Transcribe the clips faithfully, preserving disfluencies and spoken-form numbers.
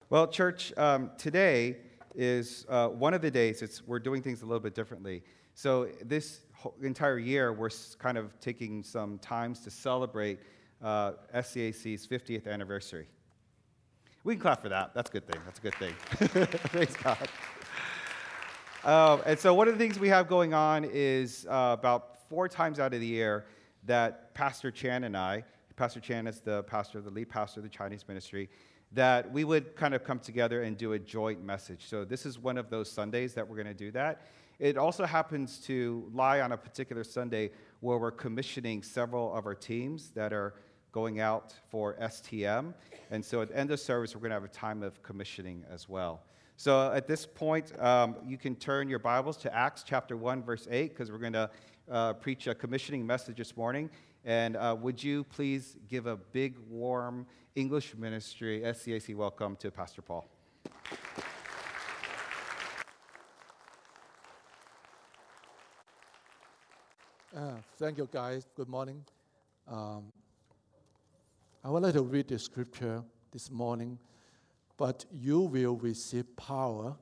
Well, church, um, today is uh, one of the days. It's we're doing things a little bit differently. So this whole entire year, we're s- kind of taking some times to celebrate uh, S C A C's fiftieth anniversary. We can clap for that. That's a good thing. That's a good thing. Praise God. Um, and so one of the things we have going on is uh, about four times out of the year that Pastor Chan and I, Pastor Chan is the pastor, the lead pastor of the Chinese ministry, that we would kind of come together and do a joint message. So this is one of those Sundays that we're going to do that. It also happens to lie on a particular Sunday where we're commissioning several of our teams that are going out for S T M. And so at the end of service, we're going to have a time of commissioning as well. So at this point, um, you can turn your Bibles to Acts chapter one, verse eight, because we're going to uh, preach a commissioning message this morning. And uh, would you please give a big, warm English ministry S C A C welcome to Pastor Paul. Uh, thank you, guys. Good morning. Um, I would like to read the scripture this morning. But you will receive power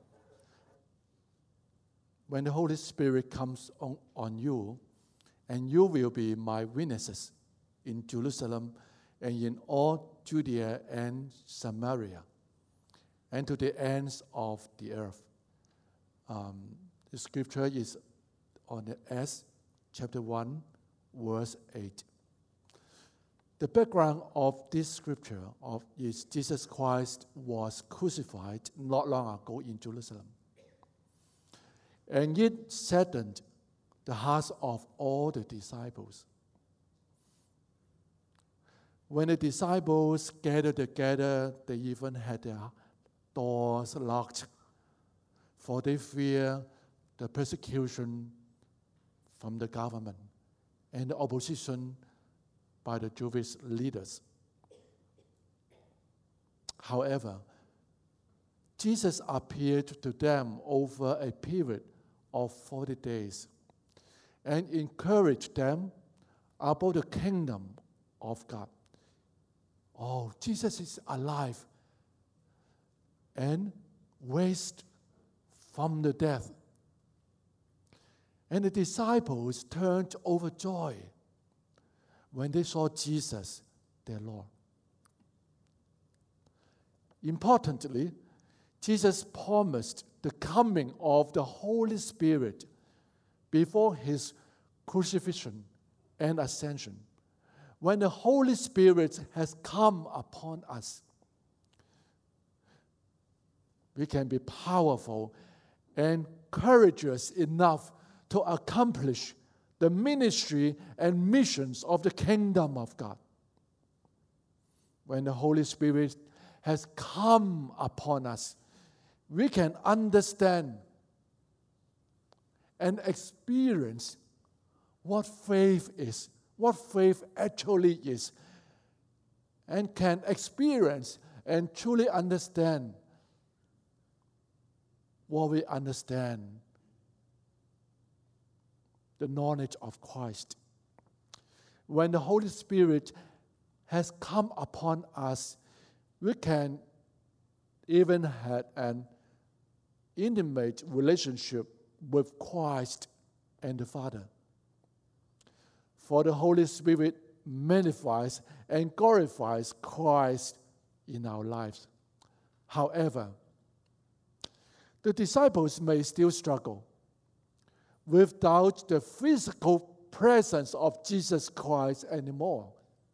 when the Holy Spirit comes on, on you, and you will be my witnesses in Jerusalem and in all Judea and Samaria, and to the ends of the earth. Um, the scripture is on the Acts chapter one, verse eight. The background of this scripture of is Jesus Christ was crucified not long ago in Jerusalem. And it saddened the hearts of all the disciples. When the disciples gathered together, they even had their doors locked, for they fear the persecution from the government and the opposition by the Jewish leaders. However, Jesus appeared to them over a period of forty days and encouraged them about the kingdom of God. Oh, Jesus is alive and raised from the dead. And the disciples turned overjoyed when they saw Jesus, their Lord. Importantly, Jesus promised the coming of the Holy Spirit before his crucifixion and ascension. When the Holy Spirit has come upon us, we can be powerful and courageous enough to accomplish the ministry and missions of the kingdom of God. When the Holy Spirit has come upon us, we can understand and experience what faith is, what faith actually is, and can experience and truly understand what we understand, the knowledge of Christ. When the Holy Spirit has come upon us, we can even have an intimate relationship with Christ and the Father. For the Holy Spirit magnifies and glorifies Christ in our lives. However, the disciples may still struggle without the physical presence of Jesus Christ anymore.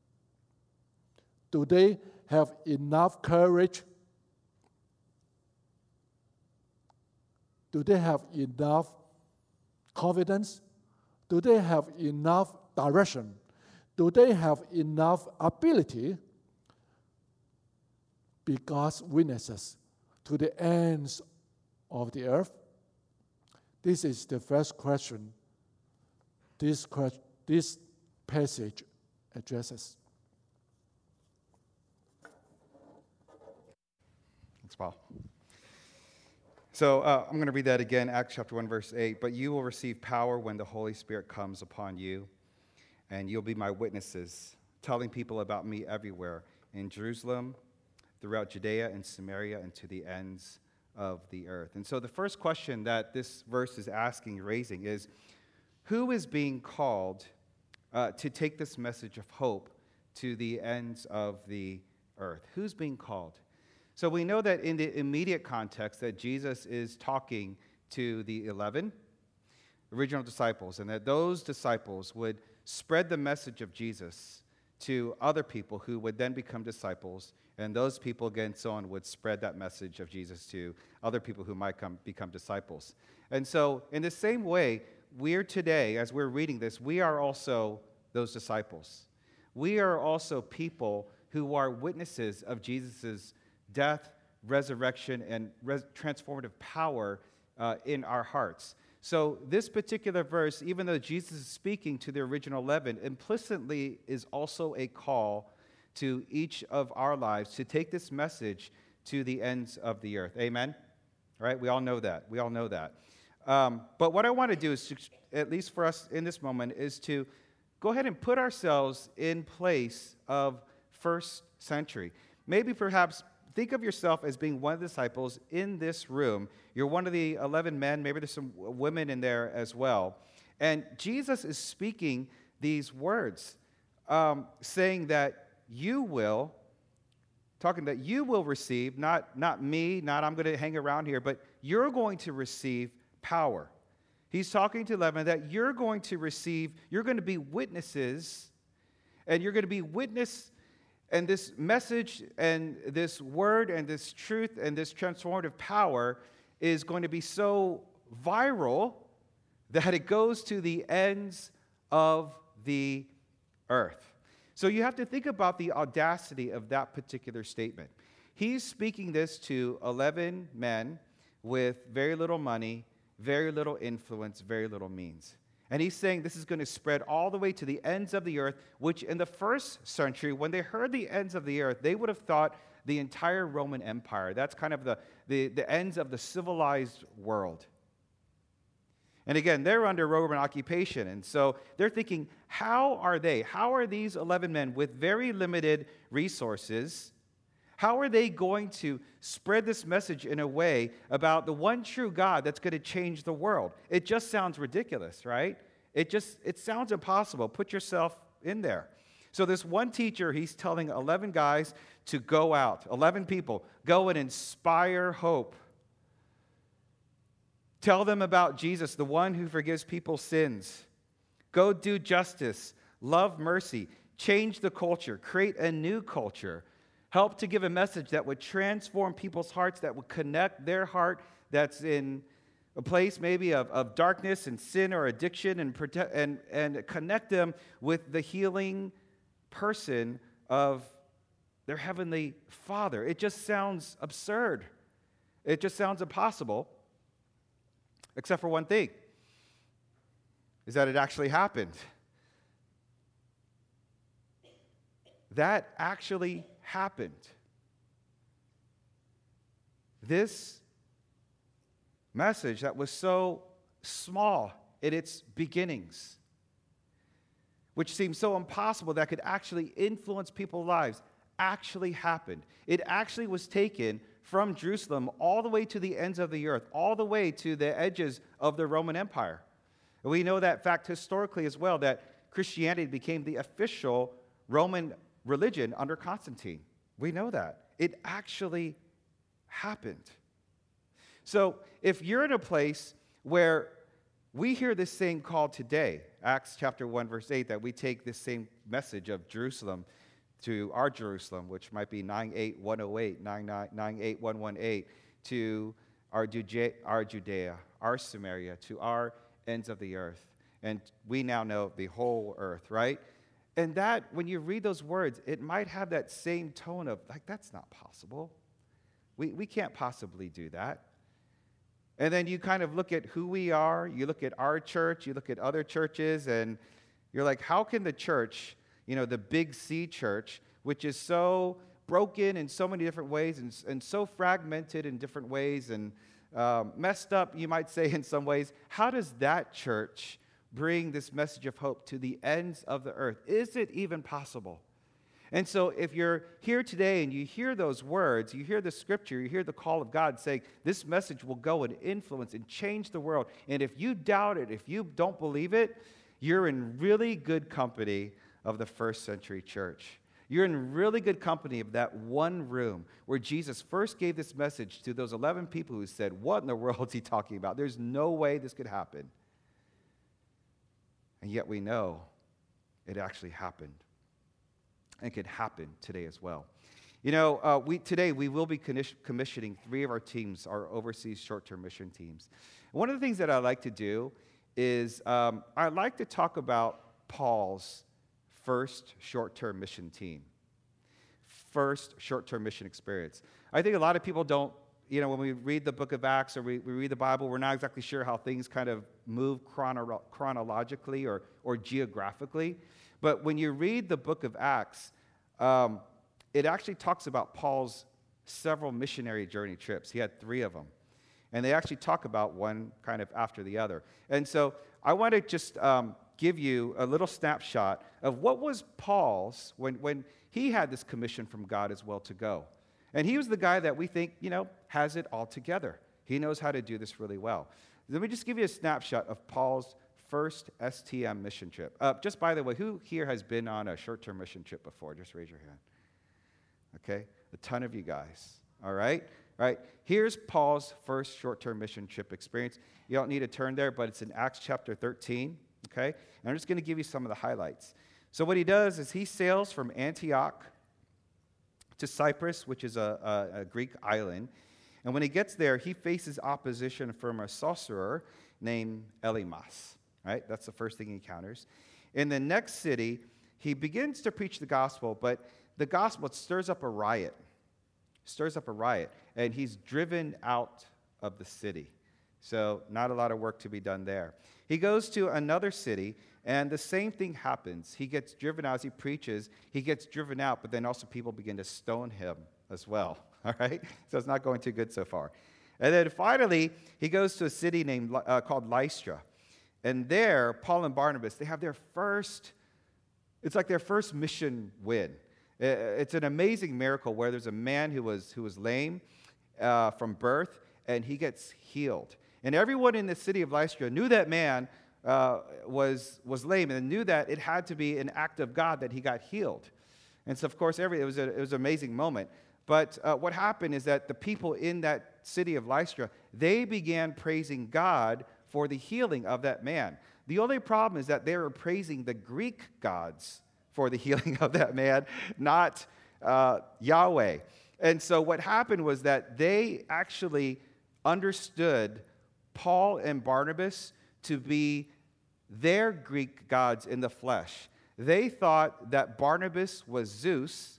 Do they have enough courage? Do they have enough confidence? Do they have enough direction? Do they have enough ability? Be God's witnesses to the ends of the earth? This is the first question this, this passage addresses. Thanks, Paul. So uh, I'm going to read that again, Acts chapter one, verse eight. But you will receive power when the Holy Spirit comes upon you, and you'll be my witnesses, telling people about me everywhere, in Jerusalem, throughout Judea and Samaria and to the ends of the earth. And so the first question that this verse is asking, raising, is who is being called uh, to take this message of hope to the ends of the earth? Who's being called? So we know that in the immediate context that Jesus is talking to the eleven original disciples, and that those disciples would spread the message of Jesus to other people who would then become disciples, and those people again so on would spread that message of Jesus to other people who might come, become disciples. And so in the same way, we're today, as we're reading this, we are also those disciples. We are also people who are witnesses of Jesus' death, resurrection, and res- transformative power uh, in our hearts. So this particular verse, even though Jesus is speaking to the original eleven, implicitly is also a call to each of our lives to take this message to the ends of the earth. Amen? All right, we all know that. We all know that. Um, but what I want to do is, to, at least for us in this moment, is to go ahead and put ourselves in place of first century. Maybe perhaps think of yourself as being one of the disciples in this room. You're one of the eleven men. Maybe there's some women in there as well. And Jesus is speaking these words, um, saying that you will, talking that you will receive, not, not me, not I'm going to hang around here, but you're going to receive power. He's talking to eleven that you're going to receive, you're going to be witnesses, and you're going to be witness. And this message and this word and this truth and this transformative power is going to be so viral that it goes to the ends of the earth. So you have to think about the audacity of that particular statement. He's speaking this to eleven men with very little money, very little influence, very little means. And he's saying this is going to spread all the way to the ends of the earth, which in the first century, when they heard the ends of the earth, they would have thought the entire Roman Empire. That's kind of the, the, the ends of the civilized world. And again, they're under Roman occupation. And so they're thinking, how are they? How are these eleven men with very limited resources? How are they going to spread this message in a way about the one true God that's going to change the world? It just sounds ridiculous, right? It just, it sounds impossible. Put yourself in there. So this one teacher, he's telling eleven guys to go out, eleven people, go and inspire hope. Tell them about Jesus, the one who forgives people's sins. Go do justice, love mercy, change the culture, create a new culture. Help to give a message that would transform people's hearts, that would connect their heart that's in a place maybe of, of darkness and sin or addiction, and, protect, and, and connect them with the healing person of their heavenly Father. It just sounds absurd. It just sounds impossible, except for one thing, is that it actually happened. That actually happened. This message that was so small in its beginnings, which seemed so impossible that could actually influence people's lives, actually happened. It actually was taken from Jerusalem all the way to the ends of the earth, all the way to the edges of the Roman Empire. And we know that fact historically as well, that Christianity became the official Roman religion under Constantine. We know that. It actually happened. So if you're in a place where we hear this same call today, Acts chapter one, verse eight, that we take this same message of Jerusalem to our Jerusalem, which might be nine eight one oh eight, nine eight one one eight, to our Judea, our Judea, our Samaria, to our ends of the earth. And we now know the whole earth, right? And that, when you read those words, it might have that same tone of, like, that's not possible. We, we can't possibly do that. And then you kind of look at who we are, you look at our church, you look at other churches, and you're like, how can the church, you know, the Big C church, which is so broken in so many different ways and, and so fragmented in different ways and um, messed up, you might say, in some ways, how does that church bring this message of hope to the ends of the earth? Is it even possible? And so if you're here today and you hear those words, you hear the scripture, you hear the call of God saying, this message will go and influence and change the world. And if you doubt it, if you don't believe it, you're in really good company of the first century church. You're in really good company of that one room where Jesus first gave this message to those eleven people who said, what in the world is he talking about? There's no way this could happen. And yet we know it actually happened. And could happen today as well. You know, uh, we today we will be commissioning three of our teams, our overseas short-term mission teams. One of the things that I like to do is um, I like to talk about Paul's first short-term mission team, first short-term mission experience. I think a lot of people don't, you know, when we read the book of Acts or we, we read the Bible, we're not exactly sure how things kind of move chrono- chronologically or, or geographically. But when you read the book of Acts, um, it actually talks about Paul's several missionary journey trips. He had three of them. And they actually talk about one kind of after the other. And so I want to just um, give you a little snapshot of what was Paul's when, when he had this commission from God as well to go. And he was the guy that we think, you know, has it all together. He knows how to do this really well. Let me just give you a snapshot of Paul's first S T M mission trip. Uh, just by the way, who here has been on a short-term mission trip before? Just raise your hand. Okay, a ton of you guys. All right, all right. Here's Paul's first short-term mission trip experience. You don't need to turn there, but it's in Acts chapter thirteen. Okay, and I'm just going to give you some of the highlights. So what he does is he sails from Antioch to Cyprus, which is a, a, a Greek island. And when he gets there, he faces opposition from a sorcerer named Elymas. Right? That's the first thing he encounters. In the next city, he begins to preach the gospel, but the gospel stirs up a riot. Stirs up a riot. And he's driven out of the city. So not a lot of work to be done there. He goes to another city, and the same thing happens. He gets driven out as he preaches. He gets driven out, but then also people begin to stone him as well. All right? So it's not going too good so far. And then finally, he goes to a city named uh, called Lystra. And there, Paul and Barnabas, they have their first, it's like their first mission win. It's an amazing miracle where there's a man who was, who was lame uh, from birth, and he gets healed. And everyone in the city of Lystra knew that man uh, was, was lame and knew that it had to be an act of God that he got healed. And so, of course, every, it, was a, it was an amazing moment. But uh, what happened is that the people in that city of Lystra, they began praising God for the healing of that man. The only problem is that they were praising the Greek gods for the healing of that man, not uh, Yahweh. And so what happened was that they actually understood Paul and Barnabas to be their Greek gods in the flesh. They thought that Barnabas was Zeus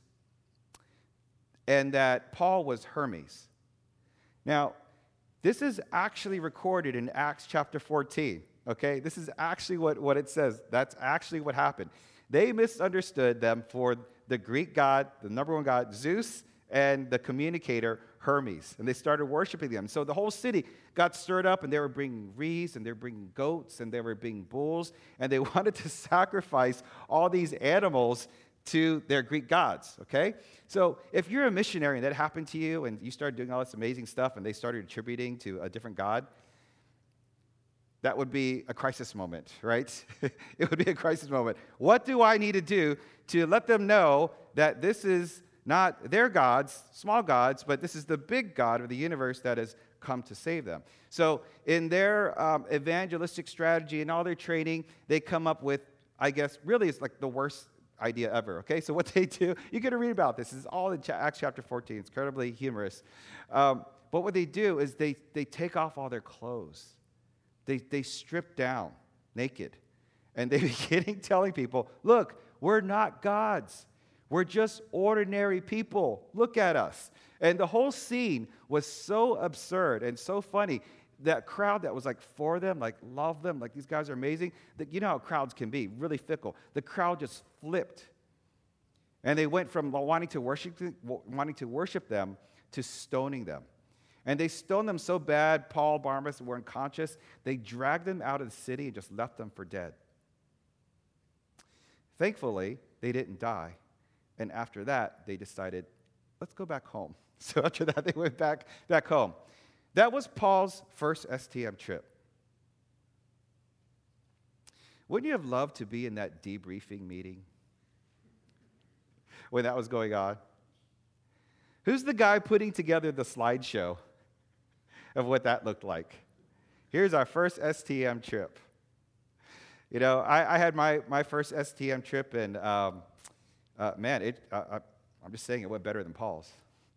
and that Paul was Hermes. Now, this is actually recorded in Acts chapter fourteen, okay? This is actually what, what it says. That's actually what happened. They misunderstood them for the Greek god, the number one god, Zeus, and the communicator, Hermes. And they started worshiping them. So the whole city got stirred up, and they were bringing wreaths, and they were bringing goats, and they were bringing bulls, and they wanted to sacrifice all these animals to their Greek gods, okay? So if you're a missionary and that happened to you and you started doing all this amazing stuff and they started attributing to a different god, that would be a crisis moment, right? It would be a crisis moment. What do I need to do to let them know that this is not their gods, small gods, but this is the big God of the universe that has come to save them? So in their um, evangelistic strategy and all their training, they come up with, I guess, really it's like the worst idea ever, okay? So what they do, you get to read about this. This is all in Acts chapter fourteen. It's incredibly humorous. Um, but what they do is they, they take off all their clothes. They, they strip down naked. And they begin telling people, look, we're not gods. We're just ordinary people. Look at us. And the whole scene was so absurd and so funny. That crowd that was like for them, like love them, like these guys are amazing. That, you know how crowds can be, really fickle. The crowd just flipped. And they went from wanting to worship, wanting to worship them to stoning them. And they stoned them so bad, Paul, Barnabas were unconscious. They dragged them out of the city and just left them for dead. Thankfully, they didn't die. And after that, they decided, let's go back home. So after that, they went back, back home. That was Paul's first S T M trip. Wouldn't you have loved to be in that debriefing meeting when that was going on? Who's the guy putting together the slideshow of what that looked like? Here's our first S T M trip. You know, I, I had my, my first S T M trip, and um, uh, man, it, uh, I, I'm just saying it went better than Paul's.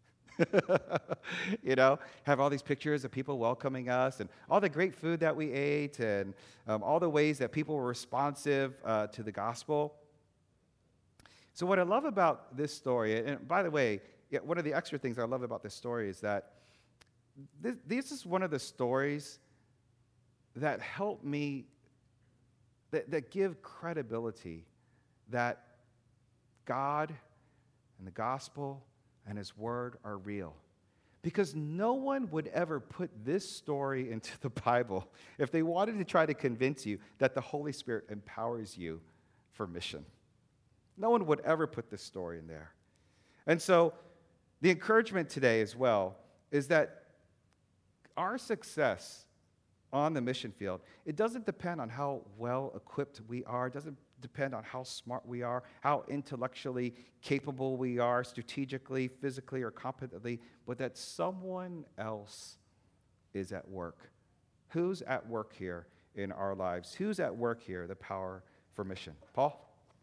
You know, have all these pictures of people welcoming us and all the great food that we ate and um, all the ways that people were responsive uh, to the gospel. So what I love about this story, and by the way, yeah, one of the extra things I love about this story is that this, this is one of the stories that help me, that, that give credibility that God and the gospel and his word are real. Because no one would ever put this story into the Bible if they wanted to try to convince you that the Holy Spirit empowers you for mission. No one would ever put this story in there. And so the encouragement today as well is that our success on the mission field, it doesn't depend on how well equipped we are. It doesn't depend on how smart we are, how intellectually capable we are, strategically, physically, or competently, but that someone else is at work. Who's at work here in our lives? Who's at work here, the power for mission? Paul?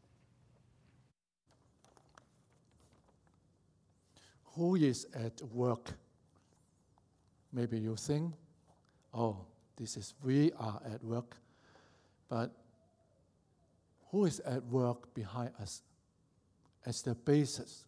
Who is at work? Maybe you think, oh, this is we are at work. But who is at work behind us as the basis,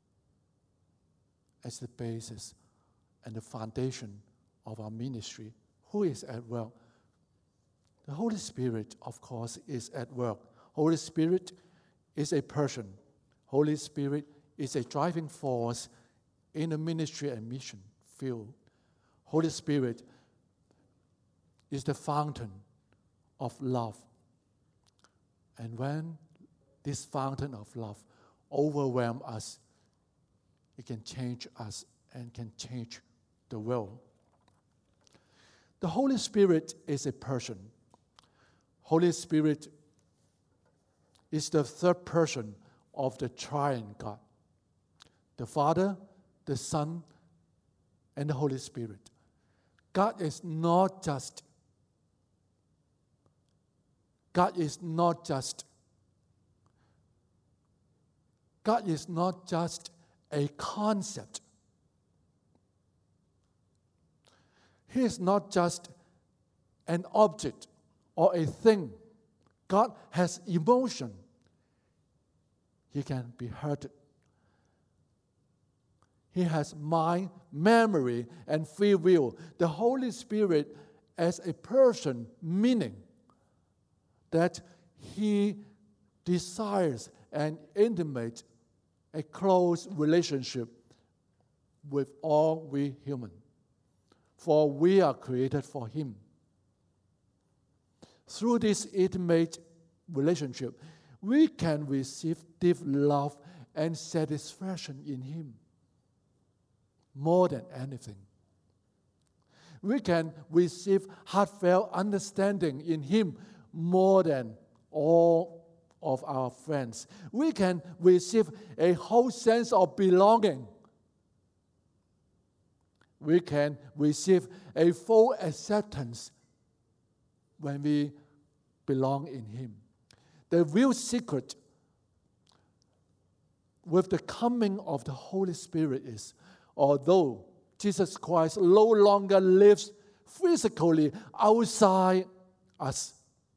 as the basis and the foundation of our ministry? Who is at work? The Holy Spirit, of course, is at work. Holy Spirit is a person. Holy Spirit is a driving force in the ministry and mission field. Holy Spirit is the fountain of love. And when this fountain of love overwhelms us, it can change us and can change the world. The Holy Spirit is a person. Holy Spirit is the third person of the triune God. The Father, the Son, and the Holy Spirit. God is not just God is not just God is not just a concept. He is not just an object or a thing. God has emotion. He can be hurted. He has mind, memory, and free will. The Holy Spirit as a person, meaning that he desires and intimate a close relationship with all we human, for we are created for him. Through this intimate relationship, we can receive deep love and satisfaction in him more than anything. We can receive heartfelt understanding in him more than all of our friends. We can receive a whole sense of belonging. We can receive a full acceptance when we belong in him. The real secret with the coming of the Holy Spirit is, although Jesus Christ no longer lives physically outside us,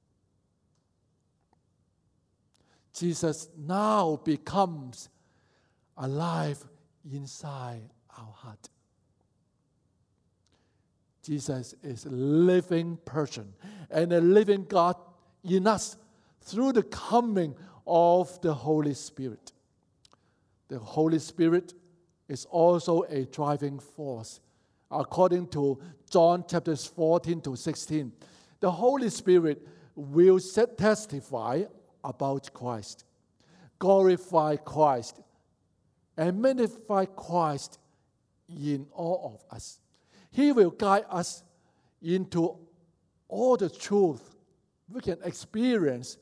Jesus now becomes alive inside our heart. Jesus is a living person and a living God in us through the coming of the Holy Spirit. The Holy Spirit is also a driving force. According to John chapters fourteen to sixteen, the Holy Spirit will testify about Christ, glorify Christ, and magnify Christ in all of us. He will guide us into all the truth we can experience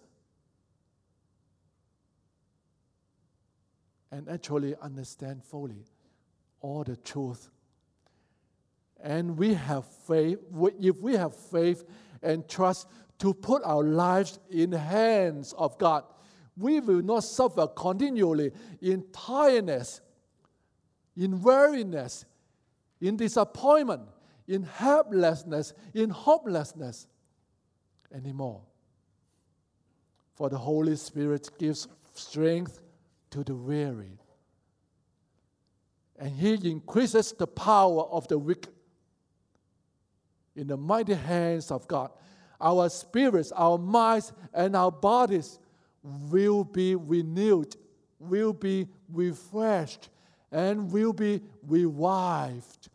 and actually understand fully all the truth. And we have faith, if we have faith and trust to put our lives in the hands of God, we will not suffer continually in tiredness, in weariness, in disappointment, in helplessness, in hopelessness anymore. For the Holy Spirit gives strength to the weary, and He increases the power of the weak. In the mighty hands of God, our spirits, our minds, and our bodies will be renewed, will be refreshed, and will be revived.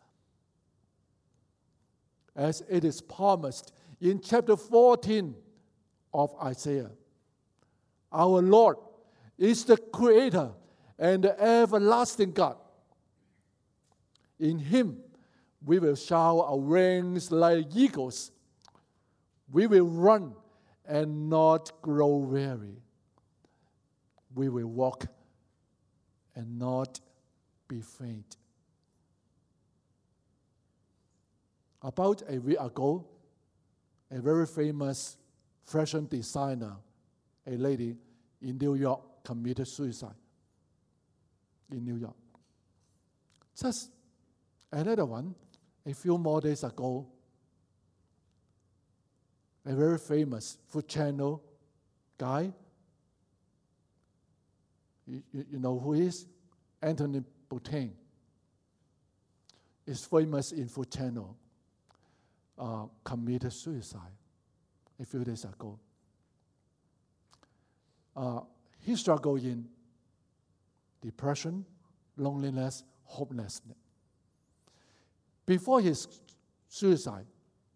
As it is promised in chapter fourteen of Isaiah. Our Lord is the Creator and the everlasting God. In Him, we will shower our wings like eagles. We will run and not grow weary. We will walk and not be faint. About a week ago, a very famous fashion designer, a lady in New York, committed suicide in New York. Just another one, a few more days ago, a very famous food channel guy, you, you know who he is? Anthony Bourdain is famous in food channel, uh, committed suicide a few days ago. Uh, he struggled in depression, loneliness, hopelessness. Before his suicide,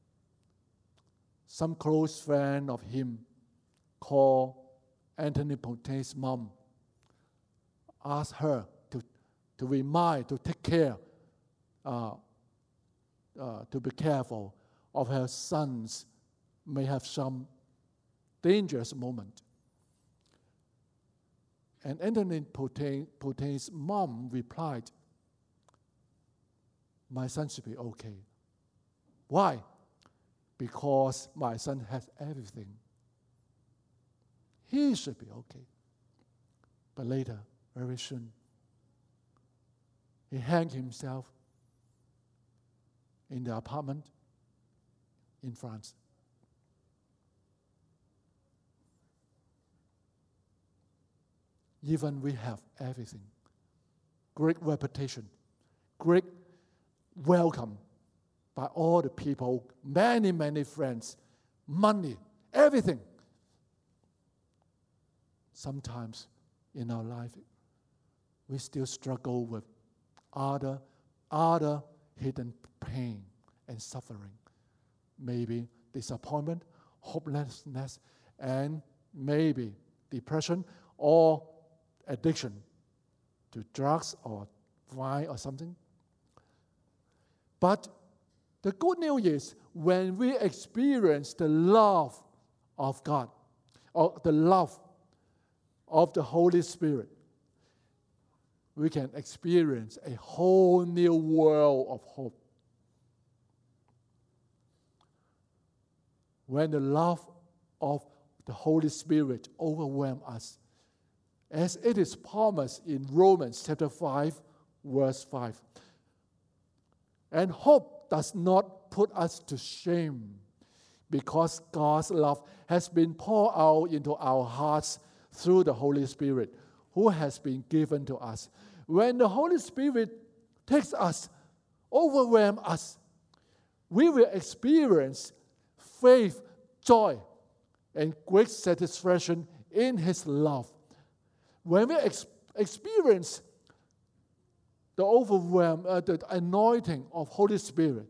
some close friend of him called Anthony Bourdain's mom, asked her to, to remind, to take care, uh, uh, to be careful of her sons may have some dangerous moment. And Anthony Bourdain, Bourdain's mom replied, "My son should be okay." Why? Because my son has everything. He should be okay. But later, very soon, he hanged himself in the apartment in France. Even we have everything, great reputation, great welcome by all the people, many, many friends, money, everything. Sometimes in our life, we still struggle with other, other hidden pain and suffering. Maybe disappointment, hopelessness, and maybe depression or addiction to drugs or wine or something. But the good news is when we experience the love of God, or the love of the Holy Spirit, we can experience a whole new world of hope. When the love of the Holy Spirit overwhelms us, as it is promised in Romans chapter five, verse five. And hope does not put us to shame, because God's love has been poured out into our hearts through the Holy Spirit, who has been given to us. When the Holy Spirit takes us, overwhelms us, we will experience faith, joy, and great satisfaction in His love. When we ex- experience the overwhelm, uh, the anointing of Holy Spirit,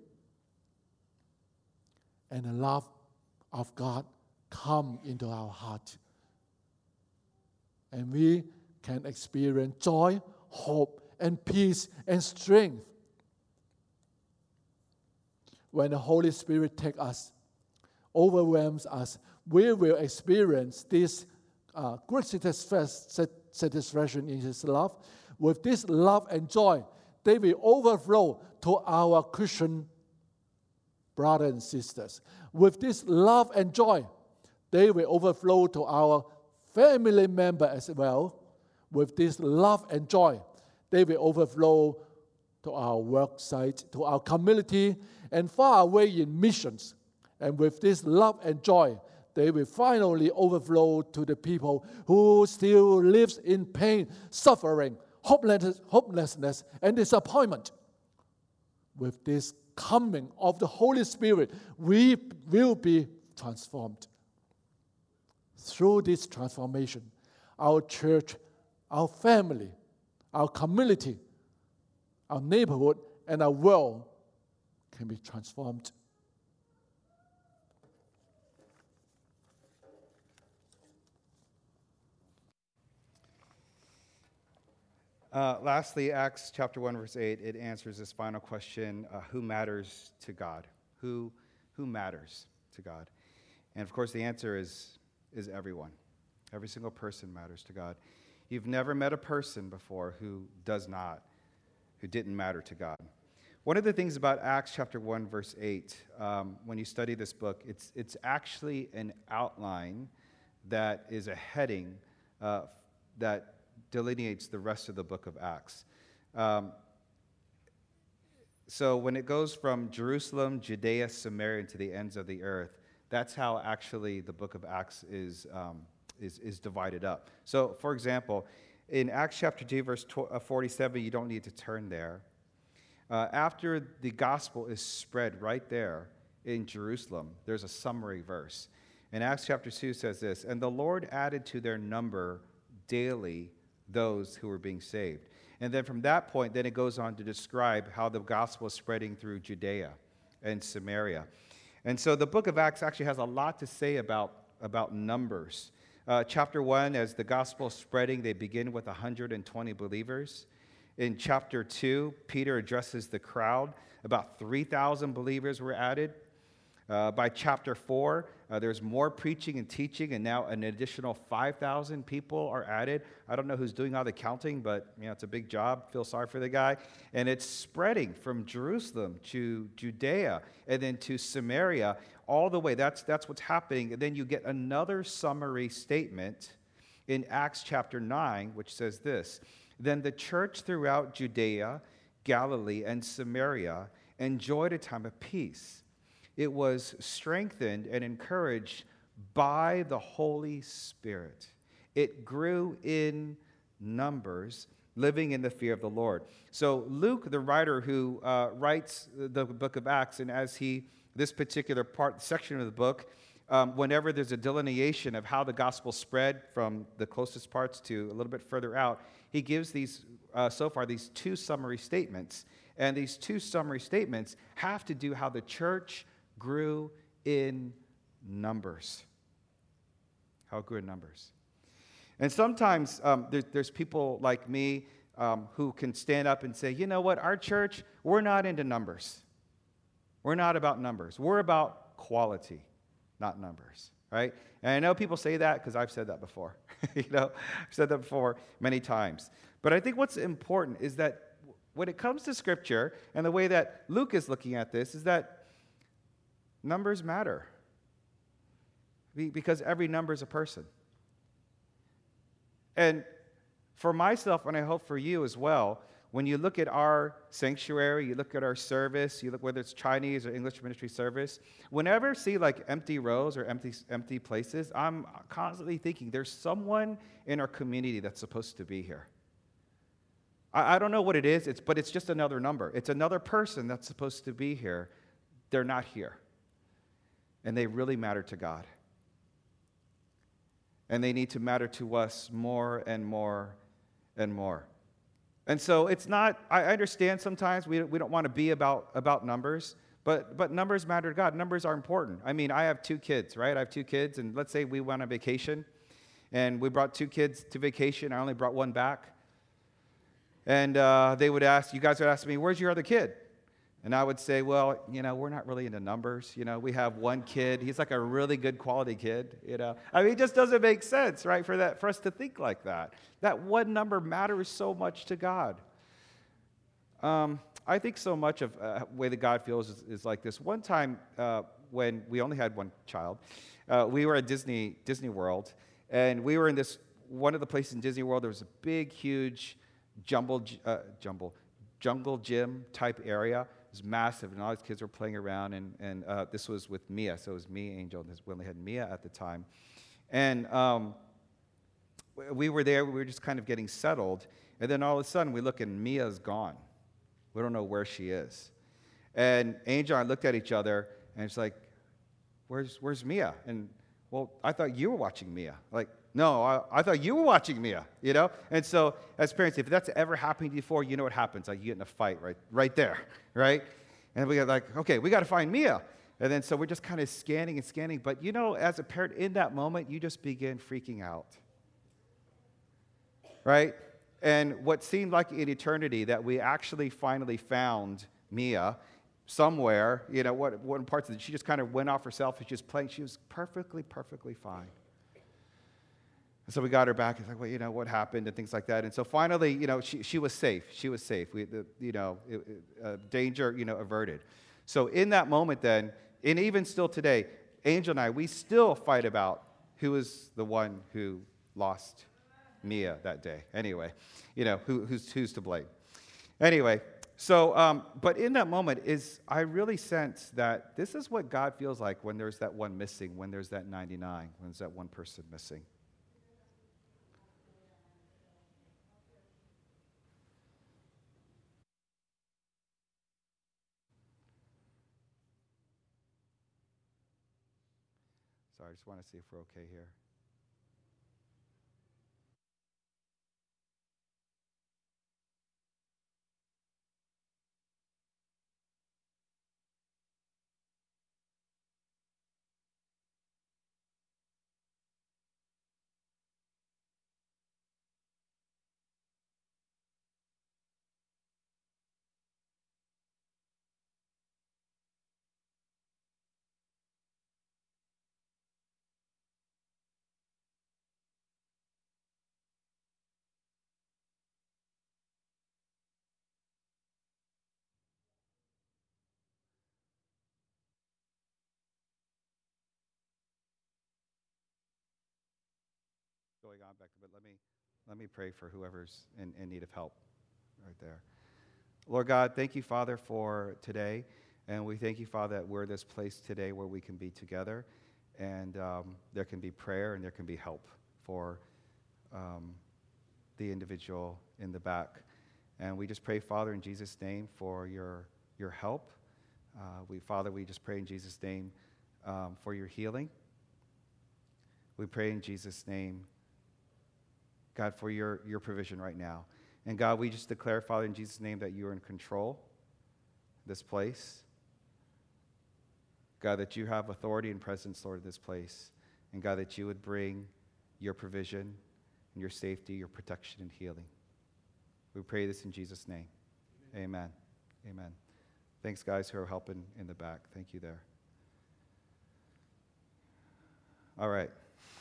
and the love of God come into our heart, and we can experience joy, hope, and peace and strength. When the Holy Spirit takes us, overwhelms us, we will experience this uh, great satisfaction in His love. With this love and joy, they will overflow to our Christian brothers and sisters. With this love and joy, they will overflow to our family member as well. With this love and joy, they will overflow to our work site, to our community, and far away in missions. And with this love and joy, they will finally overflow to the people who still lives in pain, suffering, hopelessness, hopelessness, and disappointment. With this coming of the Holy Spirit, we will be transformed. Through this transformation, our church, our family, our community, our neighborhood, and our world can be transformed. Uh, lastly, Acts chapter one, verse eight, it answers this final question, uh, who matters to God? Who, who matters to God? And of course, the answer is, is everyone. Every single person matters to God. You've never met a person before who does not, who didn't matter to God. One of the things about Acts chapter one, verse eight, um, when you study this book, it's, it's actually an outline that is a heading uh, that delineates the rest of the book of Acts. Um, so when it goes from Jerusalem, Judea, Samaria, to the ends of the earth, that's how actually the book of Acts is, um, is, is divided up. So, for example, in Acts chapter two, verse forty-seven, you don't need to turn there. Uh, after the gospel is spread right there in Jerusalem, there's a summary verse. And Acts chapter two says this, "And the Lord added to their number daily those who were being saved." And then from that point, then it goes on to describe how the gospel is spreading through Judea and Samaria. And so the book of Acts actually has a lot to say about, about numbers. Uh, chapter one, as the gospel is spreading, they begin with one hundred twenty believers. In chapter two, Peter addresses the crowd. About three thousand believers were added. Uh, by chapter four, uh, there's more preaching and teaching, and now an additional five thousand people are added. I don't know who's doing all the counting, but you know it's a big job. Feel sorry for the guy. And it's spreading from Jerusalem to Judea and then to Samaria all the way. That's, that's what's happening. And then you get another summary statement in Acts chapter nine, which says this, "Then the church throughout Judea, Galilee, and Samaria enjoyed a time of peace. It was strengthened and encouraged by the Holy Spirit. It grew in numbers, living in the fear of the Lord." So Luke, the writer who uh, writes the book of Acts, and as he, this particular part, section of the book, um, whenever there's a delineation of how the gospel spread from the closest parts to a little bit further out, he gives these, uh, so far, these two summary statements. And these two summary statements have to do how the church grew in numbers. How it grew in numbers. And sometimes um, there, there's people like me um, who can stand up and say, you know what, our church, we're not into numbers. We're not about numbers. We're about quality, not numbers, right? And I know people say that because I've said that before. you know, I've said that before many times. But I think what's important is that when it comes to Scripture and the way that Luke is looking at this is that numbers matter because every number is a person. And for myself, and I hope for you as well, when you look at our sanctuary, you look at our service, you look whether it's Chinese or English ministry service, whenever I see like empty rows or empty empty places, I'm constantly thinking there's someone in our community that's supposed to be here. I, I don't know what it is, it's, but it's just another number. It's another person that's supposed to be here. They're not here. And they really matter to God. And they need to matter to us more and more and more. And so it's not, I understand sometimes we, we don't want to be about, about numbers, but, but numbers matter to God. Numbers are important. I mean, I have two kids, right? I have two kids, and let's say we went on vacation, and we brought two kids to vacation. I only brought one back. And uh, they would ask, you guys would ask me, where's your other kid? And I would say, well, you know, we're not really into numbers. You know, we have one kid. He's like a really good quality kid, you know. I mean, it just doesn't make sense, right, for that for us to think like that. That one number matters so much to God. Um, I think so much of uh, the way that God feels is, is like this. One time uh, when we only had one child, uh, we were at Disney Disney World, and we were in this, one of the places in Disney World, there was a big, huge jumble, uh, jumble, jungle gym type area. It was massive, and all these kids were playing around, and, and uh, this was with Mia, so it was me, Angel, and we only had Mia at the time. And um, we were there, we were just kind of getting settled, and then all of a sudden we look and Mia's gone. We don't know where she is. And Angel and I looked at each other, and it's like, where's where's Mia? And, well, I thought you were watching Mia. Like, no, I, I thought you were watching Mia, you know? And so, as parents, if that's ever happened before, you know what happens. Like, you get in a fight right, right there, right? And we got like, okay, we got to find Mia. And then so we're just kind of scanning and scanning. But, you know, as a parent, in that moment, you just begin freaking out, right? And what seemed like an eternity, that we actually finally found Mia somewhere, you know, what, what parts of it, she just kind of went off herself and she was playing. She was perfectly, perfectly fine. And so we got her back. It's like, well, you know, what happened and things like that. And so finally, you know, she, she was safe. She was safe. We, the, you know, it, it, uh, danger, you know, averted. So in that moment then, and even still today, Angel and I, we still fight about who is the one who lost Mia that day. Anyway, you know, who, who's, who's to blame. Anyway, so, um, but in that moment is, I really sense that this is what God feels like when there's that one missing, when there's that ninety-nine, when there's that one person missing. Sorry, I just want to see if we're okay here. Going on back, but let me let me pray for whoever's in, in need of help right there. Lord God, thank you, Father, for today. And we thank you, Father, that we're this place today where we can be together, and um, there can be prayer and there can be help for um, the individual in the back. And we just pray, Father, in Jesus' name for your, your help. Uh, we, Father, we just pray in Jesus' name um, for your healing. We pray in Jesus' name, God, for your, your provision right now. And God, we just declare, Father, in Jesus' name, that you are in control of this place. God, that you have authority and presence, Lord, in this place. And God, that you would bring your provision and your safety, your protection and healing. We pray this in Jesus' name. Amen. Amen. Thanks, guys, who are helping in the back. Thank you there. All right.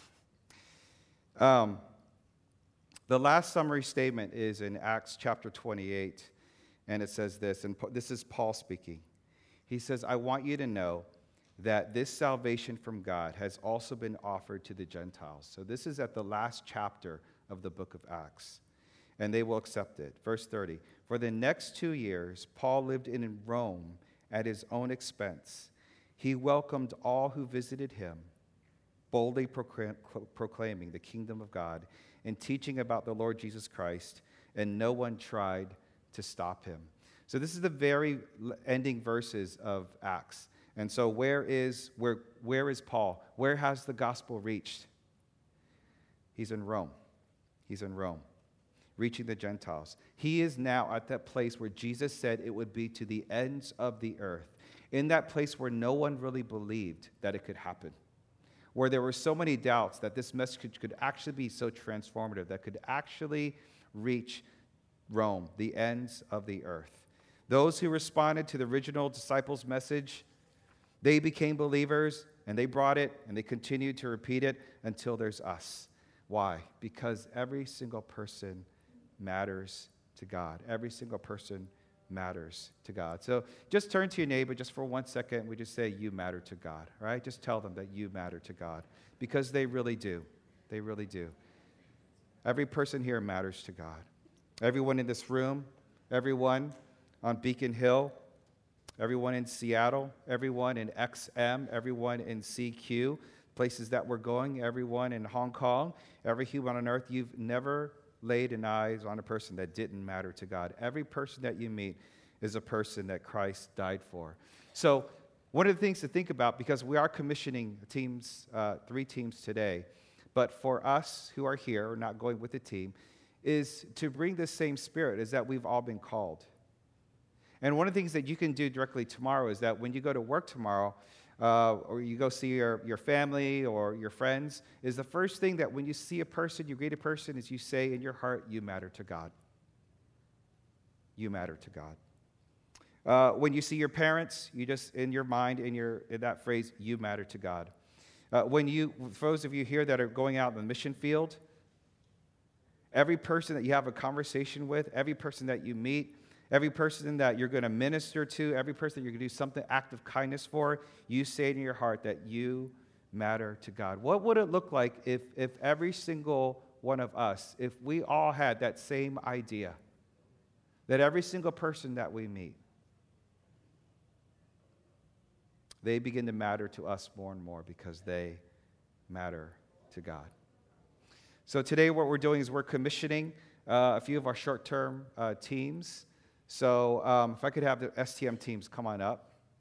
Um, the last summary statement is in Acts chapter twenty-eight, and it says this, and this is Paul speaking. He says, I want you to know that this salvation from God has also been offered to the Gentiles. So this is at the last chapter of the book of Acts, and they will accept it. Verse thirty, for the next two years, Paul lived in Rome at his own expense. He welcomed all who visited him, boldly proclaiming the kingdom of God and teaching about the Lord Jesus Christ, and no one tried to stop him. So this is the very ending verses of Acts. And so where is where where is Paul? Where has the gospel reached? He's in Rome. He's in Rome, reaching the Gentiles. He is now at that place where Jesus said it would be to the ends of the earth, in that place where no one really believed that it could happen, where there were so many doubts that this message could actually be so transformative, that could actually reach Rome, the ends of the earth. Those who responded to the original disciples' message, they became believers, and they brought it, and they continued to repeat it until there's us. Why? Because every single person matters to God. Every single person matters to God. So just turn to your neighbor just for one second. We just say, you matter to God, right? Just tell them that you matter to God, because they really do. They really do. Every person here matters to God. Everyone in this room, everyone on Beacon Hill, everyone in Seattle, everyone in X M, everyone in C Q, places that we're going, everyone in Hong Kong, every human on earth, you've never laid an eyes on a person that didn't matter to God. Every person that you meet is a person that Christ died for. So one of the things to think about, because we are commissioning teams, uh, three teams today, but for us who are here, not going with the team, is to bring this same spirit, is that we've all been called. And one of the things that you can do directly tomorrow is that when you go to work tomorrow, uh, or you go see your, your family or your friends, is the first thing that when you see a person, you greet a person, is you say in your heart, you matter to God. You matter to God. Uh, when you see your parents, you just, in your mind, in, your, in that phrase, you matter to God. Uh, when you, for those of you here that are going out in the mission field, every person that you have a conversation with, every person that you meet, every person that you're going to minister to, every person that you're going to do something, act of kindness for, you say in your heart that you matter to God. What would it look like if, if every single one of us, if we all had that same idea, that every single person that we meet, they begin to matter to us more and more because they matter to God. So today what we're doing is we're commissioning uh, a few of our short-term uh, teams. So um, if I could have the S T M teams come on up.